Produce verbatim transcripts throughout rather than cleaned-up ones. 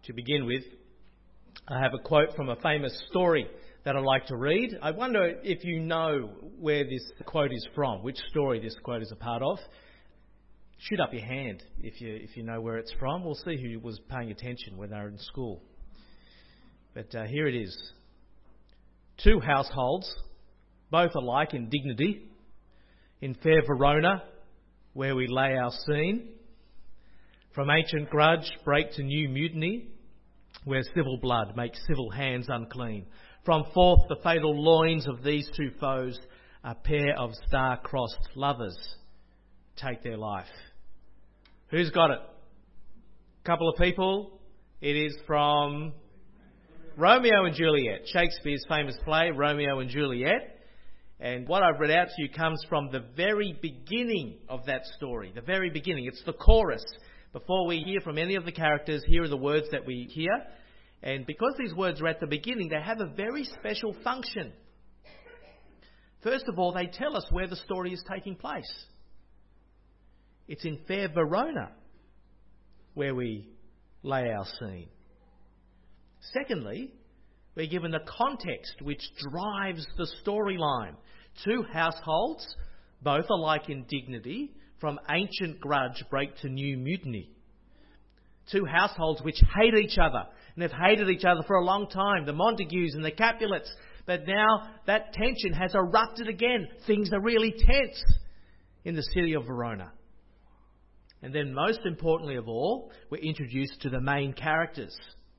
To begin with, I have a quote from a famous story that I'd like to read. I wonder if you know where this quote is from, which story this quote is a part of. Shoot up your hand if you if you know where it's from. We'll see who was paying attention when they were in school. But uh, here it is. Two households, both alike in dignity, in fair Verona, where we lay our scene. From ancient grudge break to new mutiny, where civil blood makes civil hands unclean. From forth the fatal loins of these two foes, a pair of star-crossed lovers take their life. Who's got it? Couple of people. It is from Romeo and Juliet, Shakespeare's famous play, Romeo and Juliet. And what I've read out to you comes from the very beginning of that story, the very beginning. It's the chorus. Before we hear from any of the characters, here are the words that we hear. And because these words are at the beginning, they have a very special function. First of all, they tell us where the story is taking place. It's in fair Verona, where we lay our scene. Secondly, we're given the context which drives the storyline. Two households, both alike in dignity, from ancient grudge break to new mutiny. Two households which hate each other, and have hated each other for a long time, the Montagues and the Capulets. But now that tension has erupted again. Things are really tense in the city of Verona. And then most importantly of all, we're introduced to the main characters.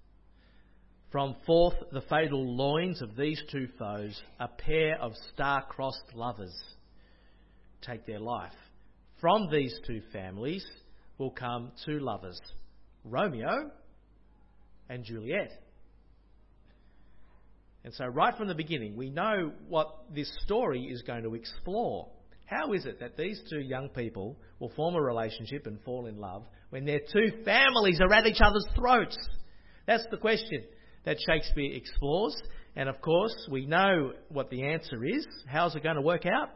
From forth the fatal loins of these two foes, a pair of star-crossed lovers take their life. From these two families will come two lovers, Romeo and Juliet. And so right from the beginning, we know what this story is going to explore. How is it that these two young people will form a relationship and fall in love when their two families are at each other's throats? That's the question that Shakespeare explores. And of course, we know what the answer is. How's it going to work out?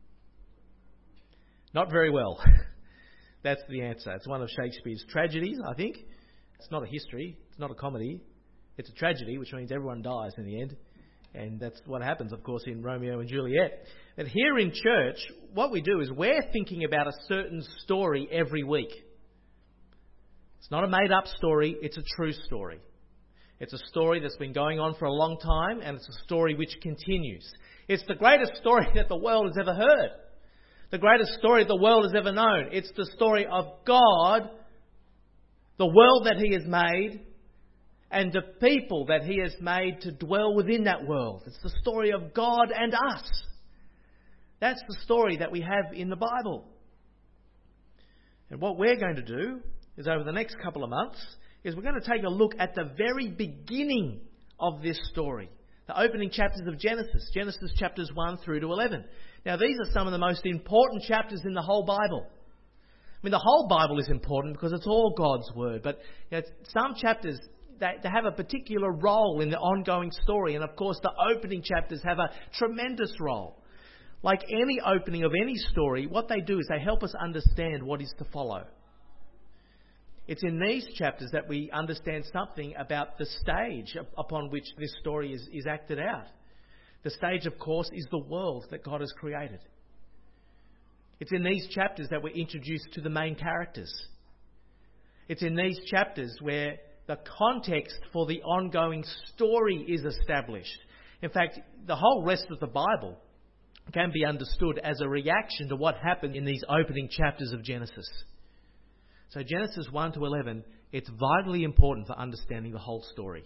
Not very well. That's the answer. It's one of Shakespeare's tragedies, I think. It's not a history. It's not a comedy. It's a tragedy, which means everyone dies in the end. And that's what happens, of course, in Romeo and Juliet. But here in church, what we do is we're thinking about a certain story every week. It's not a made-up story. It's a true story. It's a story that's been going on for a long time, and it's a story which continues. It's the greatest story that the world has ever heard. The greatest story the world has ever known. It's the story of God, the world that He has made, and the people that He has made to dwell within that world. It's the story of God and us. That's the story that we have in the Bible. And what we're going to do is over the next couple of months is we're going to take a look at the very beginning of this story. The opening chapters of Genesis. Genesis chapters one through to eleven. Now these are some of the most important chapters in the whole Bible. I mean, the whole Bible is important because it's all God's Word. But you know, some chapters, they, they have a particular role in the ongoing story. And of course, the opening chapters have a tremendous role. Like any opening of any story, what they do is they help us understand what is to follow. It's in these chapters that we understand something about the stage upon which this story is, is acted out. The stage, of course, is the world that God has created. It's in these chapters that we're introduced to the main characters. It's in these chapters where the context for the ongoing story is established. In fact, the whole rest of the Bible can be understood as a reaction to what happened in these opening chapters of Genesis. So Genesis one to eleven, it's vitally important for understanding the whole story.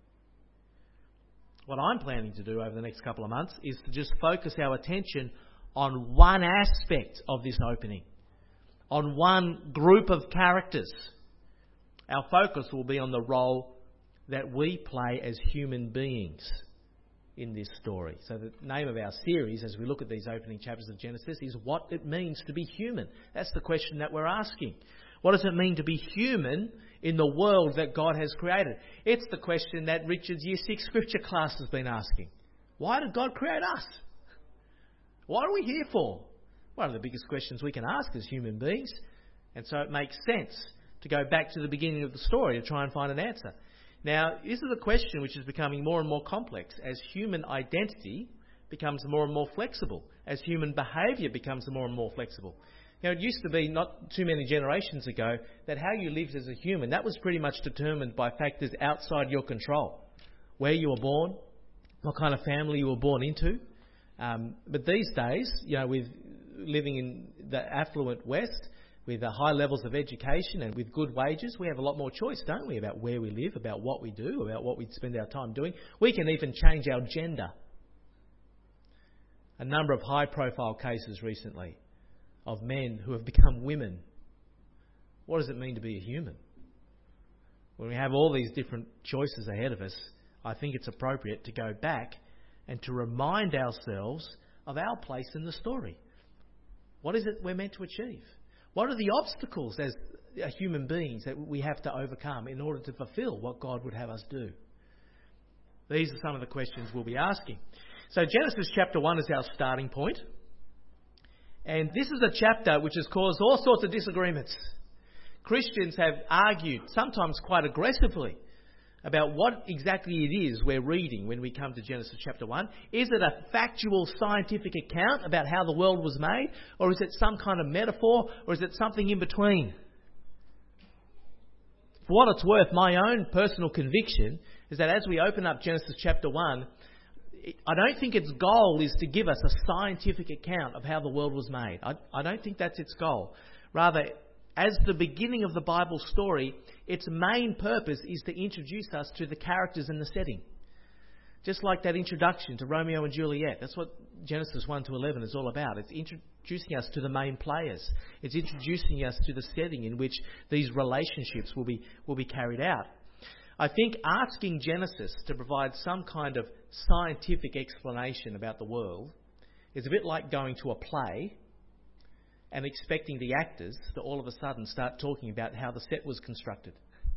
What I'm planning to do over the next couple of months is to just focus our attention on one aspect of this opening, on one group of characters. Our focus will be on the role that we play as human beings in this story. So the name of our series, as we look at these opening chapters of Genesis, is what it means to be human. That's the question that we're asking. What does it mean to be human in the world that God has created? It's the question that Richard's Year six Scripture class has been asking. Why did God create us? What are we here for? One of the biggest questions we can ask as human beings. And so it makes sense to go back to the beginning of the story to try and find an answer. Now, this is a question which is becoming more and more complex as human identity becomes more and more flexible, as human behaviour becomes more and more flexible. Now, it used to be not too many generations ago that how you lived as a human, that was pretty much determined by factors outside your control. Where you were born, what kind of family you were born into. Um, but these days, you know, with living in the affluent West, with uh, high levels of education and with good wages, we have a lot more choice, don't we, about where we live, about what we do, about what we spend our time doing. We can even change our gender. A number of high-profile cases recently of men who have become women. What does it mean to be a human? When we have all these different choices ahead of us, I think it's appropriate to go back and to remind ourselves of our place in the story. What is it we're meant to achieve? What are the obstacles as human beings that we have to overcome in order to fulfill what God would have us do? These are some of the questions we'll be asking. So Genesis chapter one is our starting point. And this is a chapter which has caused all sorts of disagreements. Christians have argued, sometimes quite aggressively, about what exactly it is we're reading when we come to Genesis chapter one. Is it a factual scientific account about how the world was made? Or is it some kind of metaphor? Or is it something in between? For what it's worth, my own personal conviction is that as we open up Genesis chapter one, I don't think its goal is to give us a scientific account of how the world was made. I, I don't think that's its goal. Rather, as the beginning of the Bible story, its main purpose is to introduce us to the characters and the setting. Just like that introduction to Romeo and Juliet. That's what Genesis one to eleven is all about. It's introducing us to the main players. It's introducing us to the setting in which these relationships will be, will be carried out. I think asking Genesis to provide some kind of scientific explanation about the world is a bit like going to a play and expecting the actors to all of a sudden start talking about how the set was constructed.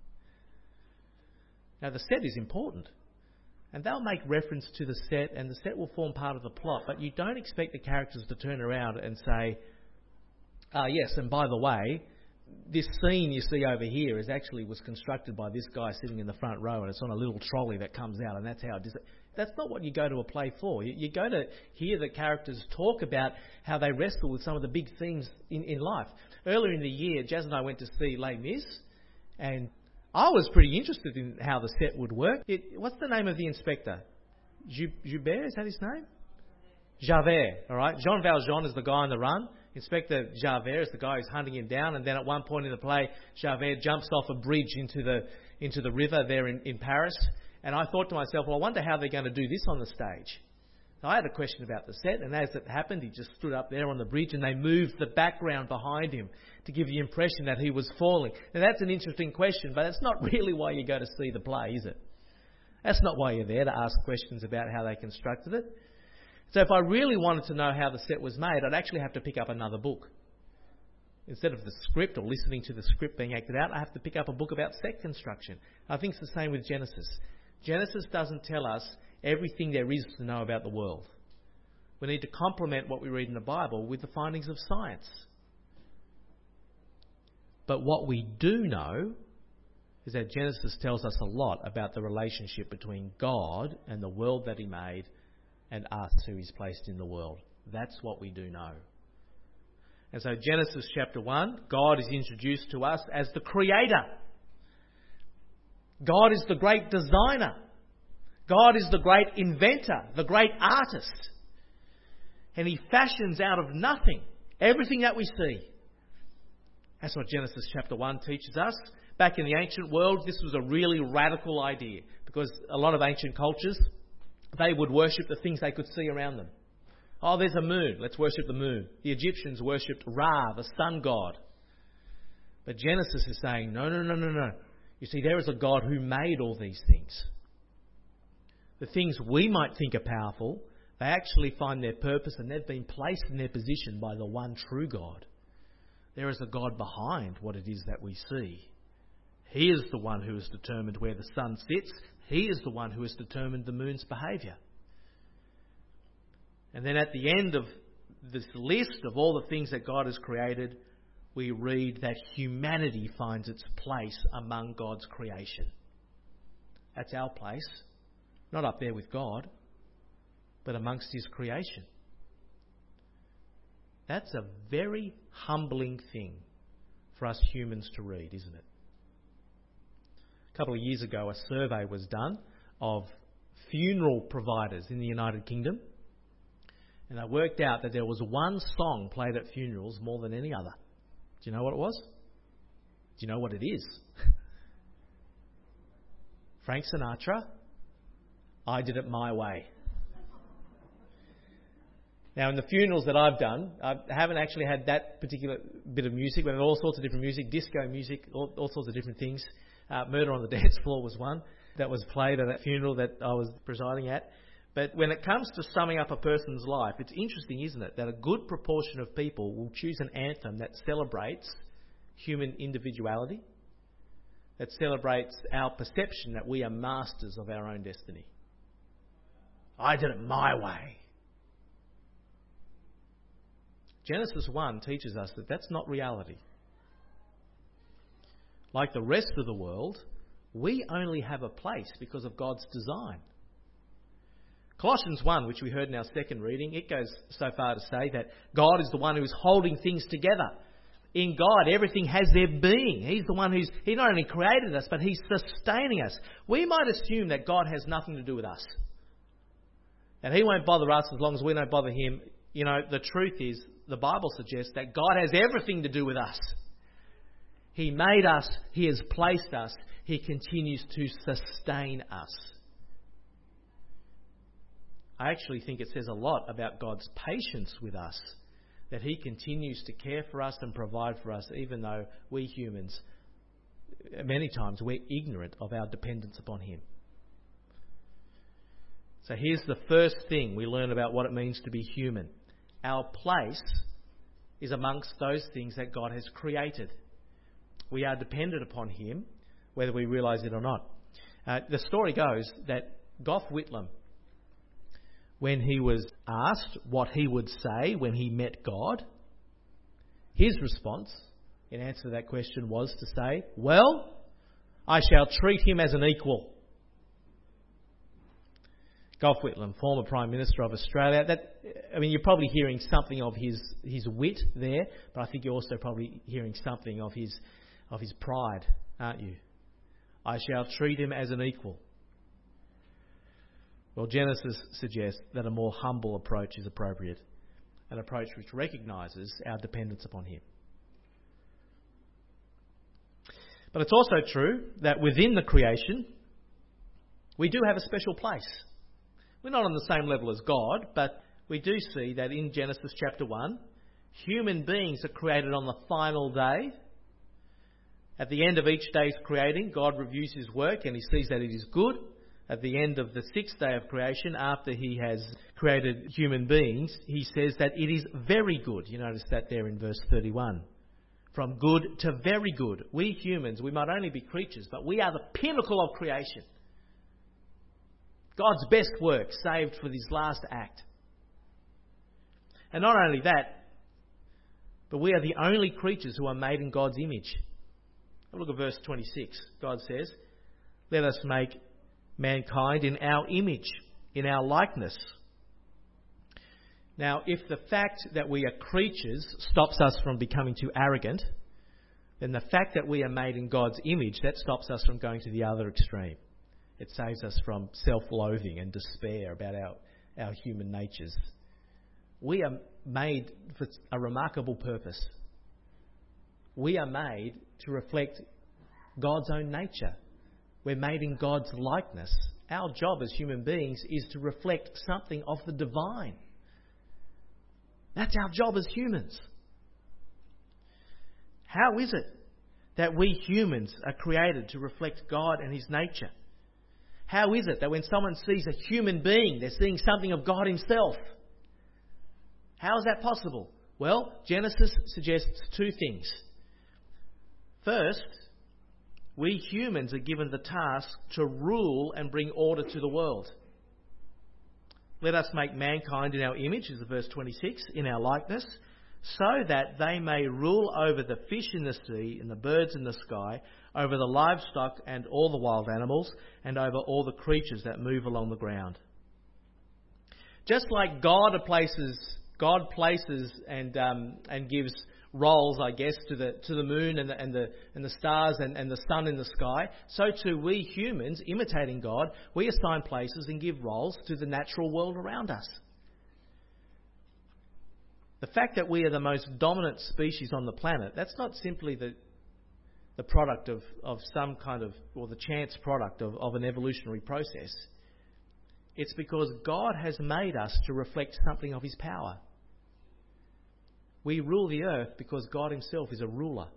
Now, the set is important, and they'll make reference to the set, and the set will form part of the plot, but you don't expect the characters to turn around and say, ah, yes, and by the way, this scene you see over here is actually was constructed by this guy sitting in the front row, and it's on a little trolley that comes out, and that's how it is. That's not what you go to a play for. You, you go to hear the characters talk about how they wrestle with some of the big themes in, in life. Earlier in the year, Jazz and I went to see Les Mis, and I was pretty interested in how the set would work. It, what's the name of the inspector? Joubert, is that his name? Javert, all right? Jean Valjean is the guy on the run. Inspector Javert is the guy who's hunting him down, and then at one point in the play, Javert jumps off a bridge into the into the river there in, in Paris. And I thought to myself, well, I wonder how they're going to do this on the stage. So I had a question about the set, and as it happened, he just stood up there on the bridge, and they moved the background behind him to give the impression that he was falling. Now, that's an interesting question, but that's not really why you go to see the play, is it? That's not why you're there, to ask questions about how they constructed it. So if I really wanted to know how the set was made, I'd actually have to pick up another book. Instead of the script or listening to the script being acted out, I have to pick up a book about set construction. I think it's the same with Genesis. Genesis doesn't tell us everything there is to know about the world. We need to complement what we read in the Bible with the findings of science. But what we do know is that Genesis tells us a lot about the relationship between God and the world that He made and us who He's placed in the world. That's what we do know. And so Genesis chapter one, God is introduced to us as the Creator. God is the great designer. God is the great inventor, the great artist. And He fashions out of nothing everything that we see. That's what Genesis chapter one teaches us. Back in the ancient world, this was a really radical idea, because a lot of ancient cultures, they would worship the things they could see around them. Oh, there's a moon. Let's worship the moon. The Egyptians worshipped Ra, the sun god. But Genesis is saying, no, no, no, no, no. You see, there is a God who made all these things. The things we might think are powerful, they actually find their purpose, and they've been placed in their position by the one true God. There is a God behind what it is that we see. He is the one who has determined where the sun sits. He is the one who has determined the moon's behaviour. And then at the end of this list of all the things that God has created, we read that humanity finds its place among God's creation. That's our place, not up there with God, but amongst His creation. That's a very humbling thing for us humans to read, isn't it? A couple of years ago, a survey was done of funeral providers in the United Kingdom, and they worked out that there was one song played at funerals more than any other. Do you know what it was? Do you know what it is? Frank Sinatra, I Did It My Way. Now, in the funerals that I've done, I haven't actually had that particular bit of music, but all sorts of different music, disco music, all, all sorts of different things. Uh, Murder on the Dance Floor was one that was played at that funeral that I was presiding at. But when it comes to summing up a person's life, it's interesting, isn't it, that a good proportion of people will choose an anthem that celebrates human individuality, that celebrates our perception that we are masters of our own destiny. I did it my way. Genesis one teaches us that that's not reality. Like the rest of the world, we only have a place because of God's design. Colossians one, which we heard in our second reading, it goes so far to say that God is the one who is holding things together. In God, everything has their being. He's the one who's, He not only created us, but He's sustaining us. We might assume that God has nothing to do with us. And He won't bother us as long as we don't bother Him. You know, the truth is, the Bible suggests that God has everything to do with us. He made us. He has placed us. He continues to sustain us. I actually think it says a lot about God's patience with us, that He continues to care for us and provide for us, even though we humans, many times, we're ignorant of our dependence upon Him. So here's the first thing we learn about what it means to be human. Our place is amongst those things that God has created. We are dependent upon Him, whether we realise it or not. Uh, the story goes that Gough Whitlam, when he was asked what he would say when he met God, his response in answer to that question was to say, well, I shall treat him as an equal. Gough Whitlam, former Prime Minister of Australia. That, I mean, you're probably hearing something of his, his wit there, but I think you're also probably hearing something of his, of his pride, aren't you? I shall treat him as an equal. Well, Genesis suggests that a more humble approach is appropriate, an approach which recognises our dependence upon Him. But it's also true that within the creation, we do have a special place. We're not on the same level as God, but we do see that in Genesis chapter one, human beings are created on the final day. At the end of each day's creating, God reviews His work and He sees that it is good. At the end of the sixth day of creation, after He has created human beings, He says that it is very good. You notice that there in verse thirty-one. From good to very good. We humans, we might only be creatures, but we are the pinnacle of creation. God's best work saved for this last act. And not only that, but we are the only creatures who are made in God's image. Look at verse twenty-six. God says, let us make mankind in our image, in our likeness. Now, if the fact that we are creatures stops us from becoming too arrogant, then the fact that we are made in God's image, that stops us from going to the other extreme. It saves us from self-loathing and despair about our, our human natures. We are made for a remarkable purpose. We are made to reflect God's own nature. We're made in God's likeness. Our job as human beings is to reflect something of the divine. That's our job as humans. How is it that we humans are created to reflect God and His nature? How is it that when someone sees a human being, they're seeing something of God Himself? How is that possible? Well, Genesis suggests two things. First, we humans are given the task to rule and bring order to the world. Let us make mankind in our image, is the verse twenty-six, in our likeness. so that they may rule over the fish in the sea and the birds in the sky, over the livestock and all the wild animals, and over all the creatures that move along the ground. Just like God places, God places and um, and gives roles, I guess, to the to the moon and the and the and the stars and, and the sun in the sky, so too we humans, imitating God, we assign places and give roles to the natural world around us. The fact that we are the most dominant species on the planet, that's not simply the the product of, of some kind of, or the chance product of, of an evolutionary process. It's because God has made us to reflect something of his power. We rule the earth because God himself is a ruler.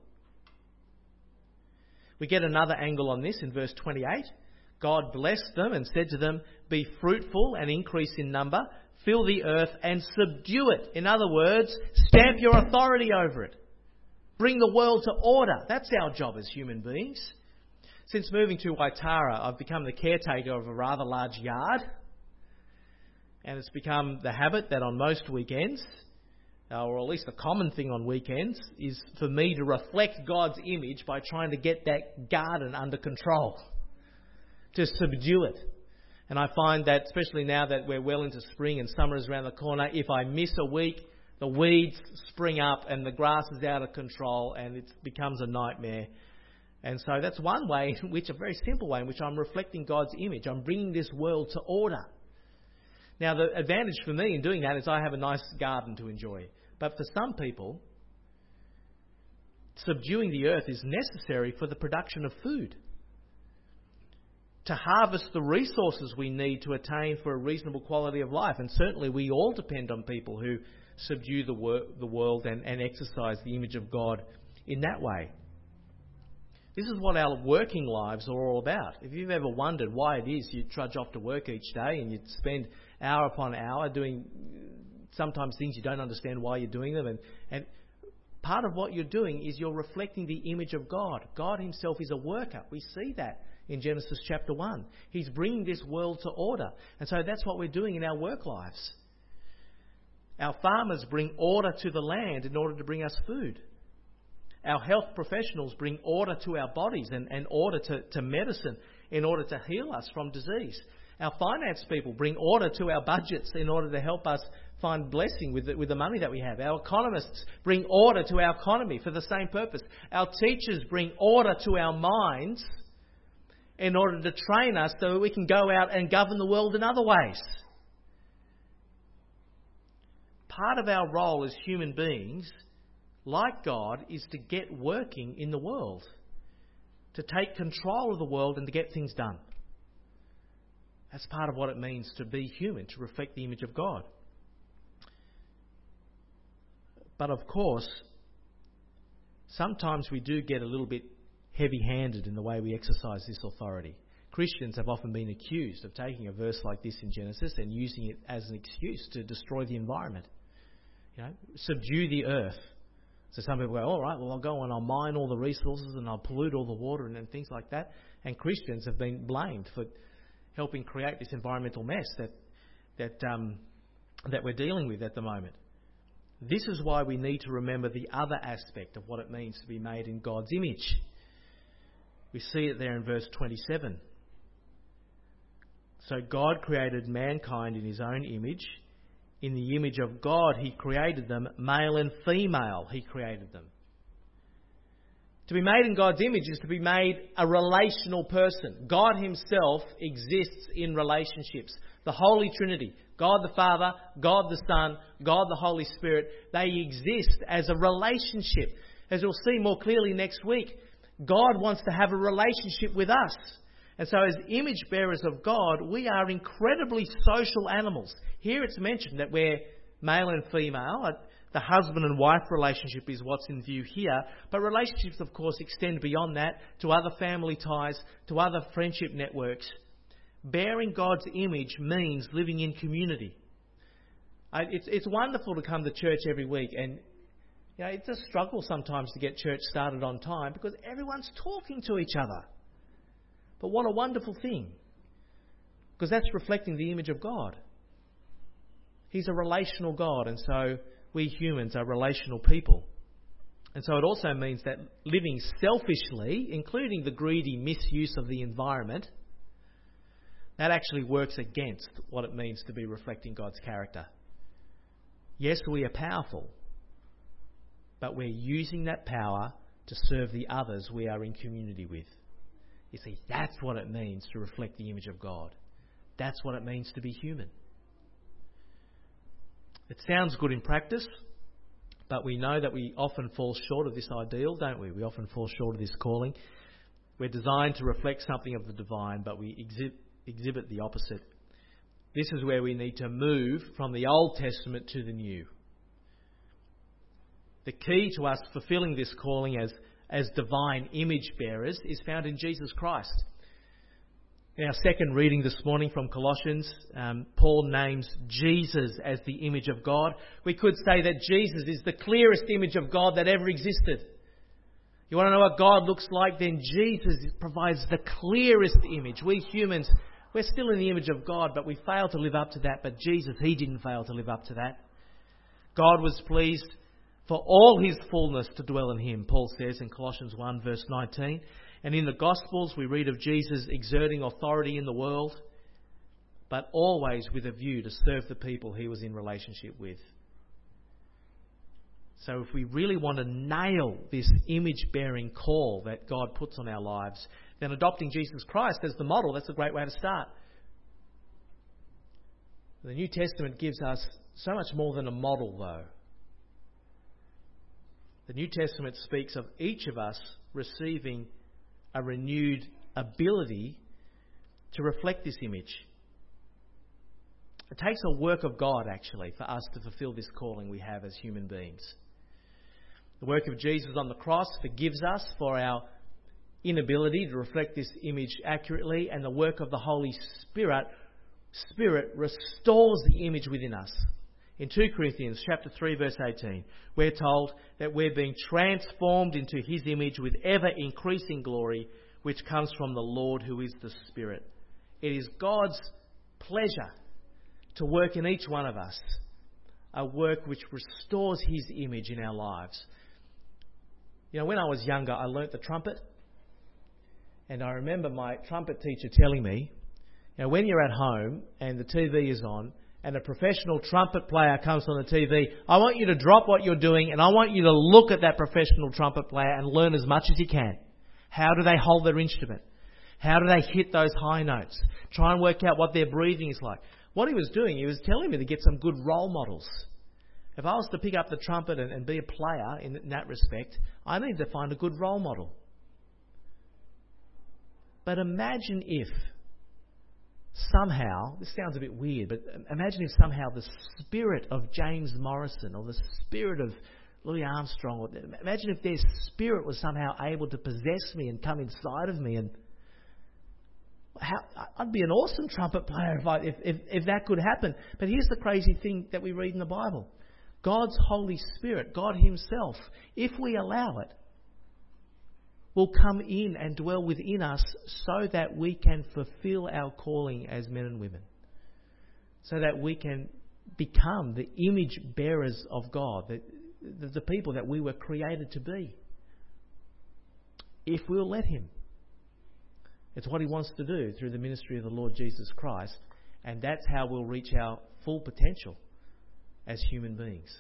We get another angle on this in verse twenty-eight. God blessed them and said to them, "Be fruitful and increase in number, fill the earth and subdue it." In other words, stamp your authority over it. Bring the world to order. That's our job as human beings. Since moving to Waitara, I've become the caretaker of a rather large yard. And it's become the habit that on most weekends, or at least a common thing on weekends, is for me to reflect God's image by trying to get that garden under control, to subdue it. And I find that, especially now that we're well into spring and summer is around the corner, if I miss a week, the weeds spring up and the grass is out of control and it becomes a nightmare. And so that's one way, in which a very simple way, in which I'm reflecting God's image. I'm bringing this world to order. Now, the advantage for me in doing that is I have a nice garden to enjoy. But for some people, subduing the earth is necessary for the production of food, to harvest the resources we need to attain for a reasonable quality of life. And certainly we all depend on people who subdue the, wor- the world and, and exercise the image of God in that way. This is what our working lives are all about. If you've ever wondered why it is you trudge off to work each day and you spend hour upon hour doing sometimes things you don't understand why you're doing them, and, and part of what you're doing is you're reflecting the image of God. God himself is a worker. We see that in Genesis chapter one. He's bringing this world to order. And so that's what we're doing in our work lives. Our farmers bring order to the land in order to bring us food. Our health professionals bring order to our bodies and, and order to, to medicine in order to heal us from disease. Our finance people bring order to our budgets in order to help us find blessing with the, with the money that we have. Our economists bring order to our economy for the same purpose. Our teachers bring order to our minds in order to train us so that we can go out and govern the world in other ways. Part of our role as human beings, like God, is to get working in the world, to take control of the world and to get things done. That's part of what it means to be human, to reflect the image of God. But of course, sometimes we do get a little bit heavy-handed in the way we exercise this authority. Christians have often been accused of taking a verse like this in Genesis and using it as an excuse to destroy the environment. You know, subdue the earth. So some people go, all right, well, I'll go and I'll mine all the resources and I'll pollute all the water and, and things like that. And Christians have been blamed for helping create this environmental mess that that um, that we're dealing with at the moment. This is why we need to remember the other aspect of what it means to be made in God's image. We see it there in verse twenty-seven. So God created mankind in his own image. In the image of God he created them, male and female he created them. To be made in God's image is to be made a relational person. God himself exists in relationships. The Holy Trinity, God the Father, God the Son, God the Holy Spirit, they exist as a relationship. As we'll see more clearly next week, God wants to have a relationship with us. And so as image bearers of God, we are incredibly social animals. Here it's mentioned that we're male and female. The husband and wife relationship is what's in view here. But relationships, of course, extend beyond that to other family ties, to other friendship networks. Bearing God's image means living in community. It's, it's wonderful to come to church every week, and you know, it's a struggle sometimes to get church started on time because everyone's talking to each other. But what a wonderful thing, because that's reflecting the image of God. He's a relational God, and so we humans are relational people. And so it also means that living selfishly, including the greedy misuse of the environment, that actually works against what it means to be reflecting God's character. Yes, we are powerful, but we're using that power to serve the others we are in community with. You see, that's what it means to reflect the image of God. That's what it means to be human. It sounds good in practice, but we know that we often fall short of this ideal, don't we? We often fall short of this calling. We're designed to reflect something of the divine, but we exhibit, exhibit the opposite. This is where we need to move from the Old Testament to the New. The key to us fulfilling this calling as, as divine image bearers is found in Jesus Christ. In our second reading this morning from Colossians, um, Paul names Jesus as the image of God. We could say that Jesus is the clearest image of God that ever existed. You want to know what God looks like? Then Jesus provides the clearest image. We humans, we're still in the image of God, but we fail to live up to that. But Jesus, he didn't fail to live up to that. God was pleased for all his fullness to dwell in him, Paul says in Colossians one verse nineteen. And in the Gospels we read of Jesus exerting authority in the world, but always with a view to serve the people he was in relationship with. So if we really want to nail this image-bearing call that God puts on our lives, then adopting Jesus Christ as the model, that's a great way to start. The New Testament gives us so much more than a model, though. The New Testament speaks of each of us receiving a renewed ability to reflect this image. It takes a work of God, actually, for us to fulfill this calling we have as human beings. The work of Jesus on the cross forgives us for our inability to reflect this image accurately, and the work of the Holy Spirit, Spirit restores the image within us. In two Corinthians chapter three verse eighteen, we're told that we're being transformed into his image with ever-increasing glory, which comes from the Lord who is the Spirit. It is God's pleasure to work in each one of us, a work which restores his image in our lives. You know, when I was younger, I learnt the trumpet, and I remember my trumpet teacher telling me, you know, when you're at home and the T V is on, and a professional trumpet player comes on the T V, I want you to drop what you're doing and I want you to look at that professional trumpet player and learn as much as you can. How do they hold their instrument? How do they hit those high notes? Try and work out what their breathing is like. What he was doing, he was telling me to get some good role models. If I was to pick up the trumpet and, and be a player in, in that respect, I need to find a good role model. But imagine if somehow, this sounds a bit weird, but imagine if somehow the spirit of James Morrison or the spirit of Louis Armstrong, or imagine if their spirit was somehow able to possess me and come inside of me, and how, I'd be an awesome trumpet player if, I, if, if, if that could happen. But here's the crazy thing that we read in the Bible. God's Holy Spirit, God himself, if we allow it, will come in and dwell within us so that we can fulfill our calling as men and women. So that we can become the image bearers of God, the, the, the people that we were created to be. If we'll let him. It's what he wants to do through the ministry of the Lord Jesus Christ, and that's how we'll reach our full potential as human beings.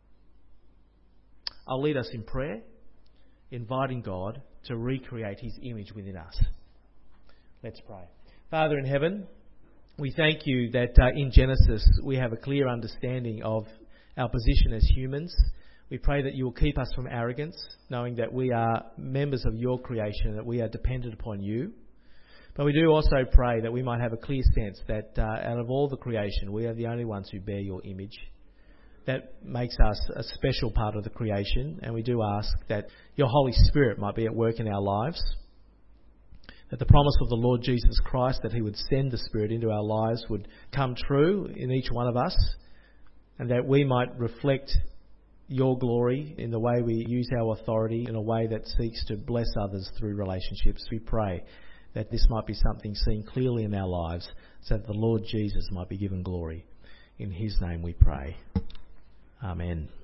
I'll lead us in prayer, inviting God to recreate his image within us. Let's pray. Father in heaven, we thank you that uh, in Genesis we have a clear understanding of our position as humans. We pray that you will keep us from arrogance, knowing that we are members of your creation, that we are dependent upon you. But we do also pray that we might have a clear sense that uh, out of all the creation, we are the only ones who bear your image. That makes us a special part of the creation, and we do ask that your Holy Spirit might be at work in our lives, that the promise of the Lord Jesus Christ, that he would send the Spirit into our lives, would come true in each one of us, and that we might reflect your glory in the way we use our authority in a way that seeks to bless others through relationships. We pray that this might be something seen clearly in our lives, so that the Lord Jesus might be given glory. In his name we pray. Amen.